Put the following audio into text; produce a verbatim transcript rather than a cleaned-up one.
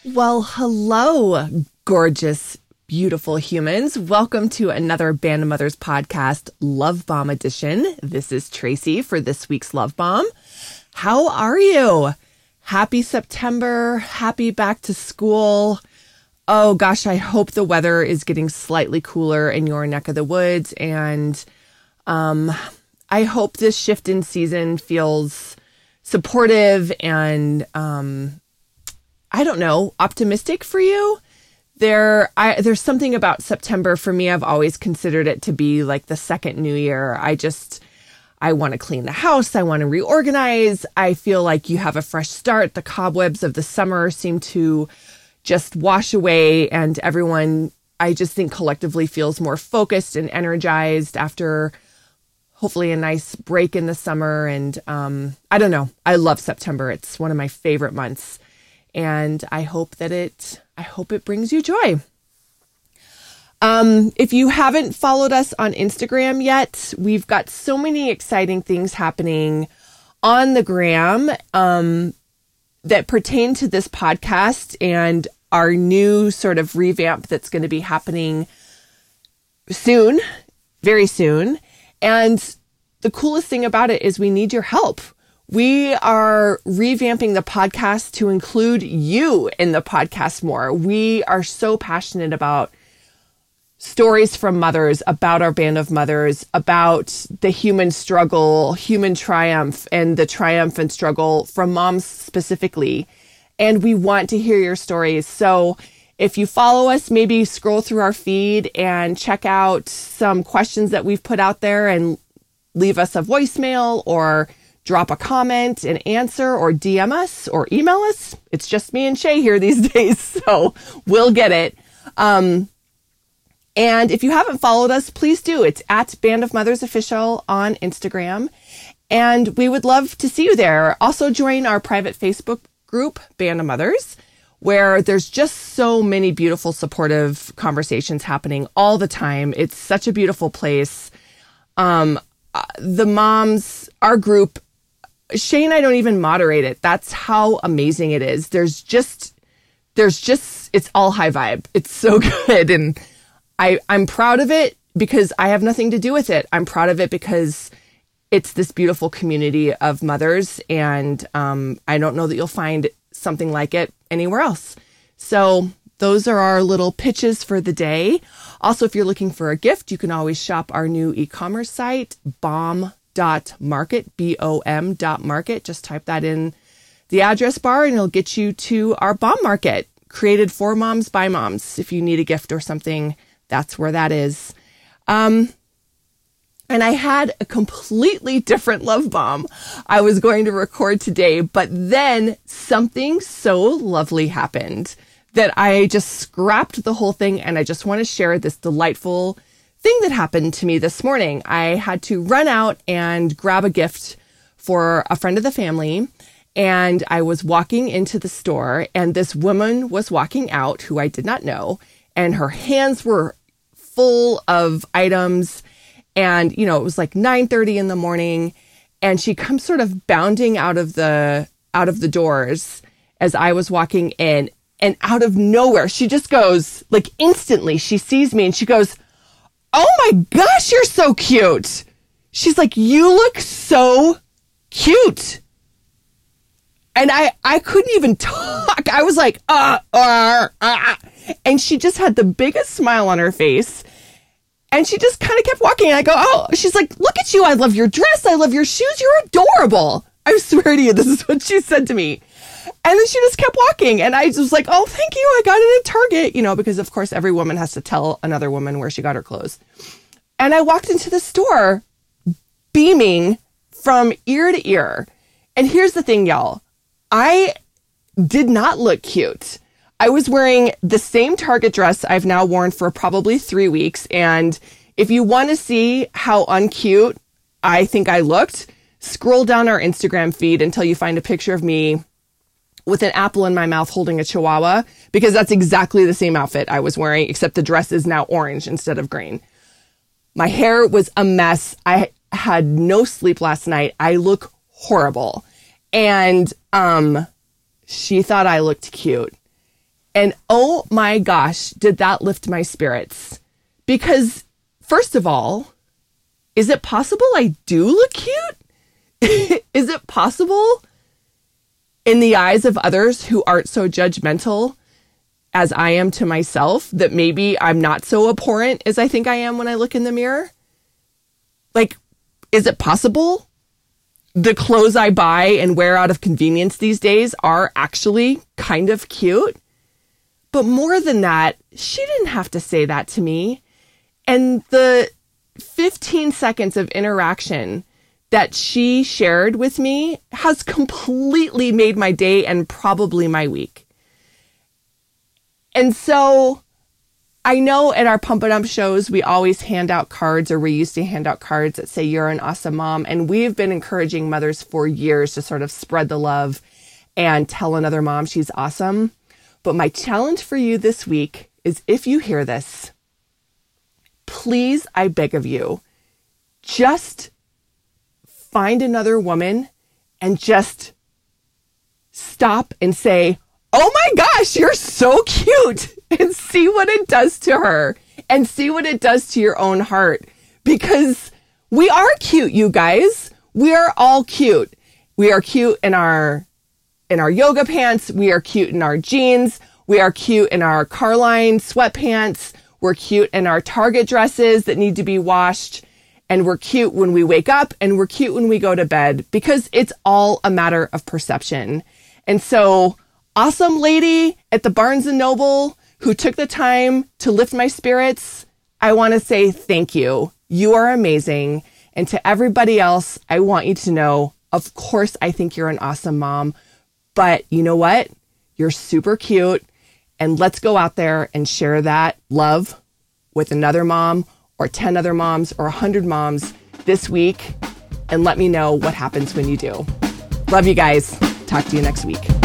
Well, hello, gorgeous, beautiful humans. Welcome to another Band of Mothers podcast, Love Bomb edition. This is Tracy for this week's Love Bomb. How are you? Happy September. Happy back to school. Oh gosh, I hope the weather is getting slightly cooler in your neck of the woods. And um, I hope this shift in season feels supportive and um, I don't know, optimistic for you. There, I, there's something about September for me. I've always considered it to be like the second new year. I just, I want to clean the house. I want to reorganize. I feel like you have a fresh start. The cobwebs of the summer seem to just wash away, and everyone, I just think collectively feels more focused and energized after hopefully a nice break in the summer. And um, I don't know. I love September. It's one of my favorite months. And I hope that it, I hope it brings you joy. Um, if you haven't followed us on Instagram yet, we've got so many exciting things happening on the gram um, that pertain to this podcast and our new sort of revamp that's going to be happening soon, very soon. And the coolest thing about it is we need your help. We are revamping the podcast to include you in the podcast more. We are so passionate about stories from mothers, about our Band of Mothers, about the human struggle, human triumph, and the triumph and struggle from moms specifically. And we want to hear your stories. So if you follow us, maybe scroll through our feed and check out some questions that we've put out there and leave us a voicemail or drop a comment and answer, or D M us or email us. It's just me and Shay here these days, so we'll get it. Um, and if you haven't followed us, please do. It's at Band of Mothers Official on Instagram. And we would love to see you there. Also join our private Facebook group, Band of Mothers, where there's just so many beautiful, supportive conversations happening all the time. It's such a beautiful place. Um, the moms, our group, Shay and I don't even moderate it. That's how amazing it is. There's just, there's just, it's all high vibe. It's so good. And I, I'm proud of it because I have nothing to do with it. I'm proud of it because it's this beautiful community of mothers. And um, I don't know that you'll find something like it anywhere else. So those are our little pitches for the day. Also, if you're looking for a gift, you can always shop our new e-commerce site, bomb dot market, B O M dot market. Just type that in the address bar and it'll get you to our bomb market, created for moms by moms. If you need a gift or something, that's where that is. Um, and I had a completely different love bomb I was going to record today, but then something so lovely happened that I just scrapped the whole thing, and I just want to share this delightful thing that happened to me this morning. I had to run out and grab a gift for a friend of the family, and I was walking into the store, and this woman was walking out who I did not know, and her hands were full of items, and you know, it was like nine thirty in the morning, and she comes sort of bounding out of the out of the doors as I was walking in, and out of nowhere she just goes, like instantly she sees me and she goes, "Oh my gosh, you're so cute." She's like, "You look so cute." And I, I couldn't even talk. I was like, uh, uh, uh. And she just had the biggest smile on her face. And she just kind of kept walking. And I go, "Oh," she's like, "Look at you. I love your dress. I love your shoes. You're adorable." I swear to you, this is what she said to me. And then she just kept walking. And I was like, "Oh, thank you. I got it at Target," you know, because of course every woman has to tell another woman where she got her clothes. And I walked into the store beaming from ear to ear. And here's the thing, y'all. I did not look cute. I was wearing the same Target dress I've now worn for probably three weeks. And if you want to see how uncute I think I looked, scroll down our Instagram feed until you find a picture of me with an apple in my mouth holding a chihuahua, because that's exactly the same outfit I was wearing, except the dress is now orange instead of green. My hair was a mess. I had no sleep last night. I look horrible. And um, she thought I looked cute. And oh my gosh, did that lift my spirits? Because first of all, is it possible I do look cute? Is it possible in the eyes of others who aren't so judgmental as I am to myself that maybe I'm not so abhorrent as I think I am when I look in the mirror? Like, is it possible the clothes I buy and wear out of convenience these days are actually kind of cute? But more than that, she didn't have to say that to me. And the fifteen seconds of interaction that she shared with me has completely made my day and probably my week. And so I know at our Pump It Up shows, we always hand out cards, or we used to hand out cards that say, "You're an awesome mom." And we've been encouraging mothers for years to sort of spread the love and tell another mom she's awesome. But my challenge for you this week is, if you hear this, please, I beg of you, just find another woman and just stop and say, "Oh my gosh, you're so cute," and see what it does to her and see what it does to your own heart. Because we are cute, you guys. We are all cute. We are cute in our in our yoga pants. We are cute in our jeans. We are cute in our Carline sweatpants. We're cute in our Target dresses that need to be washed. And we're cute when we wake up, and we're cute when we go to bed, because it's all a matter of perception. And so, awesome lady at the Barnes and Noble who took the time to lift my spirits, I want to say thank you. You are amazing. And to everybody else, I want you to know, of course, I think you're an awesome mom, but you know what? You're super cute. And let's go out there and share that love with another mom, or ten other moms, or one hundred moms this week. And let me know what happens when you do. Love you guys. Talk to you next week.